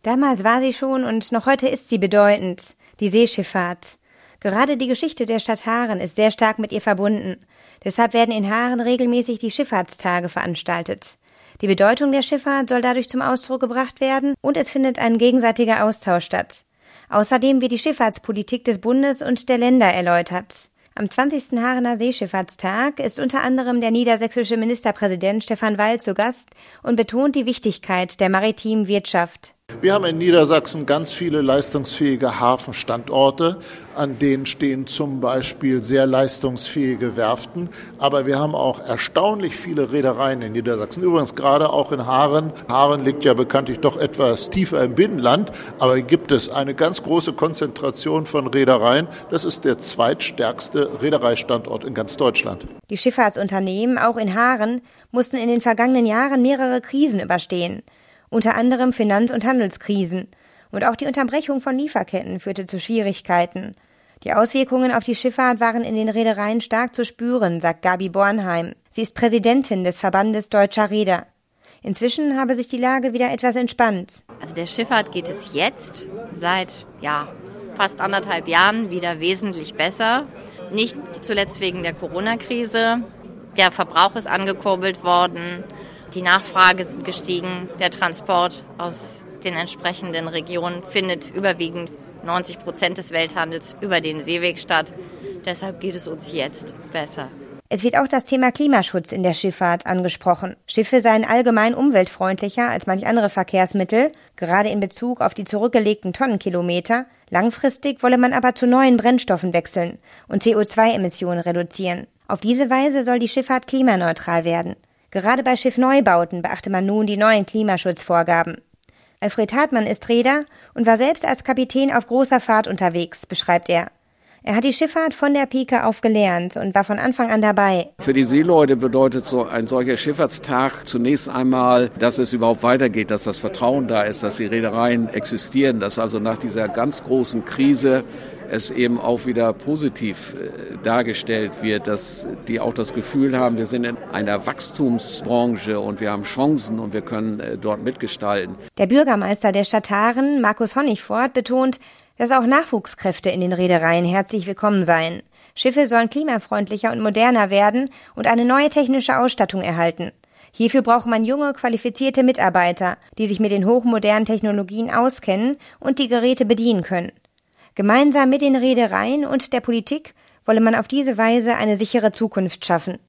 Damals war sie schon und noch heute ist sie bedeutend, die Seeschifffahrt. Gerade die Geschichte der Stadt Haren ist sehr stark mit ihr verbunden. Deshalb werden in Haren regelmäßig die Schifffahrtstage veranstaltet. Die Bedeutung der Schifffahrt soll dadurch zum Ausdruck gebracht werden und es findet ein gegenseitiger Austausch statt. Außerdem wird die Schifffahrtspolitik des Bundes und der Länder erläutert. Am 20. Harener Seeschifffahrtstag ist unter anderem der niedersächsische Ministerpräsident Stefan Weil zu Gast und betont die Wichtigkeit der maritimen Wirtschaft. Wir haben in Niedersachsen ganz viele leistungsfähige Hafenstandorte, an denen stehen zum Beispiel sehr leistungsfähige Werften. Aber wir haben auch erstaunlich viele Reedereien in Niedersachsen. Übrigens gerade auch in Haren. Haren liegt ja bekanntlich doch etwas tiefer im Binnenland. Aber hier gibt es eine ganz große Konzentration von Reedereien. Das ist der zweitstärkste Reedereistandort in ganz Deutschland. Die Schifffahrtsunternehmen, auch in Haren, mussten in den vergangenen Jahren mehrere Krisen überstehen. Unter anderem Finanz- und Handelskrisen. Und auch die Unterbrechung von Lieferketten führte zu Schwierigkeiten. Die Auswirkungen auf die Schifffahrt waren in den Reedereien stark zu spüren, sagt Gabi Bornheim. Sie ist Präsidentin des Verbandes Deutscher Reeder. Inzwischen habe sich die Lage wieder etwas entspannt. Also der Schifffahrt geht es jetzt seit fast 1,5 Jahren wieder wesentlich besser. Nicht zuletzt wegen der Corona-Krise. Der Verbrauch ist angekurbelt worden. Die Nachfrage ist gestiegen, der Transport aus den entsprechenden Regionen findet überwiegend 90% des Welthandels über den Seeweg statt. Deshalb geht es uns jetzt besser. Es wird auch das Thema Klimaschutz in der Schifffahrt angesprochen. Schiffe seien allgemein umweltfreundlicher als manch andere Verkehrsmittel, gerade in Bezug auf die zurückgelegten Tonnenkilometer. Langfristig wolle man aber zu neuen Brennstoffen wechseln und CO2-Emissionen reduzieren. Auf diese Weise soll die Schifffahrt klimaneutral werden. Gerade bei Schiffneubauten beachte man nun die neuen Klimaschutzvorgaben. Alfred Hartmann ist Reeder und war selbst als Kapitän auf großer Fahrt unterwegs, beschreibt er. Er hat die Schifffahrt von der Pike auf gelernt und war von Anfang an dabei. Für die Seeleute bedeutet so ein solcher Schifffahrtstag zunächst einmal, dass es überhaupt weitergeht, dass das Vertrauen da ist, dass die Reedereien existieren, dass also nach dieser ganz großen Krise es eben auch wieder positiv dargestellt wird, dass die auch das Gefühl haben, wir sind in einer Wachstumsbranche und wir haben Chancen und wir können dort mitgestalten. Der Bürgermeister der Stadt Haren, Markus Honigfort, betont, dass auch Nachwuchskräfte in den Reedereien herzlich willkommen seien. Schiffe sollen klimafreundlicher und moderner werden und eine neue technische Ausstattung erhalten. Hierfür braucht man junge, qualifizierte Mitarbeiter, die sich mit den hochmodernen Technologien auskennen und die Geräte bedienen können. Gemeinsam mit den Reedereien und der Politik wolle man auf diese Weise eine sichere Zukunft schaffen.